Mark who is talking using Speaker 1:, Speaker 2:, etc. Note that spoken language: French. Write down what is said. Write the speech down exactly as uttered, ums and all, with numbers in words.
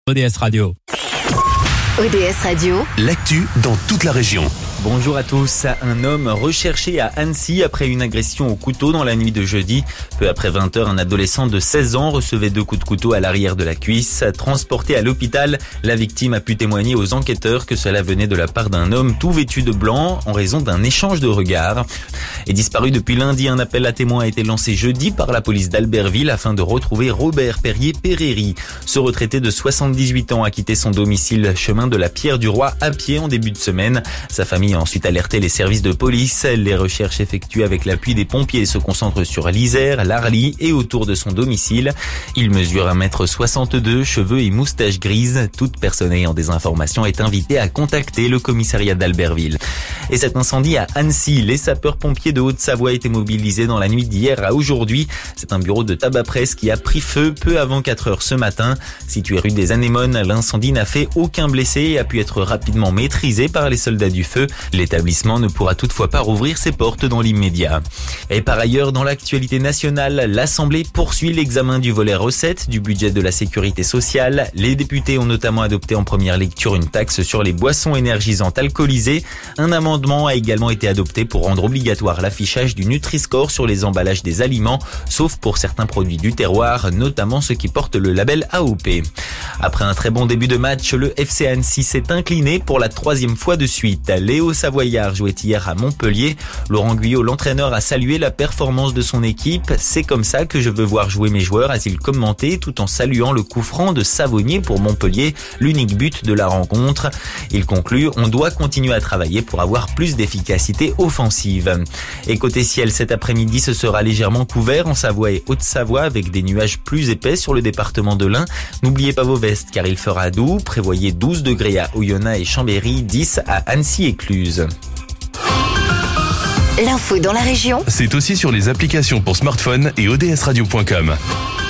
Speaker 1: O D S Radio.
Speaker 2: O D S Radio,
Speaker 3: l'actu dans toute la région.
Speaker 4: Bonjour à tous. Un homme recherché à Annecy après une agression au couteau dans la nuit de jeudi. Peu après vingt heures, un adolescent de seize ans recevait deux coups de couteau à l'arrière de la cuisse. Transporté à l'hôpital, la victime a pu témoigner aux enquêteurs que cela venait de la part d'un homme tout vêtu de blanc en raison d'un échange de regards. Et disparu depuis lundi, un appel à témoins a été lancé jeudi par la police d'Albertville afin de retrouver Robert Perrier-Péréry. Ce retraité de soixante-dix-huit ans a quitté son domicile chemin de la Pierre-du-Roi à pied en début de semaine. Sa famille a ensuite alerté les services de police. Les recherches effectuées avec l'appui des pompiers se concentrent sur l'Isère, l'Arly et autour de son domicile. Il mesure un mètre soixante-deux, cheveux et moustache grise. Toute personne ayant des informations est invitée à contacter le commissariat d'Albertville. Et cet incendie à Annecy, les sapeurs-pompiers de Haute-Savoie étaient mobilisés dans la nuit d'hier à aujourd'hui. C'est un bureau de tabac-presse qui a pris feu peu avant quatre heures ce matin. Situé rue des Anémones, l'incendie n'a fait aucun blessé et a pu être rapidement maîtrisé par les soldats du feu. L'établissement ne pourra toutefois pas rouvrir ses portes dans l'immédiat. Et par ailleurs, dans l'actualité nationale, l'Assemblée poursuit l'examen du volet recettes du budget de la sécurité sociale. Les députés ont notamment adopté en première lecture une taxe sur les boissons énergisantes alcoolisées. Un amendement a également été adopté pour rendre obligatoire l'affichage du Nutri-Score sur les emballages des aliments, sauf pour certains produits du terroir, notamment ceux qui portent le label A O P. Après un très bon début de match, le F C Annecy s'est incliné pour la troisième fois de suite. Léo Savoyard jouait hier à Montpellier. Laurent Guyot, l'entraîneur, a salué la performance de son équipe. C'est comme ça que je veux voir jouer mes joueurs, a-t-il commenté, tout en saluant le coup franc de Savonnier pour Montpellier, l'unique but de la rencontre. Il conclut, on doit continuer à travailler pour avoir plus d'efficacité offensive. Et côté ciel, cet après-midi, ce sera légèrement couvert en Savoie et Haute-Savoie avec des nuages plus épais sur le département de l'Ain. N'oubliez pas vos vestes car il fera doux. Prévoyez douze degrés à Oyonnax et Chambéry, dix à Annecy et Cluse.
Speaker 2: l'info dans la région,
Speaker 3: C'est aussi sur les applications pour smartphone et O D S radio point com.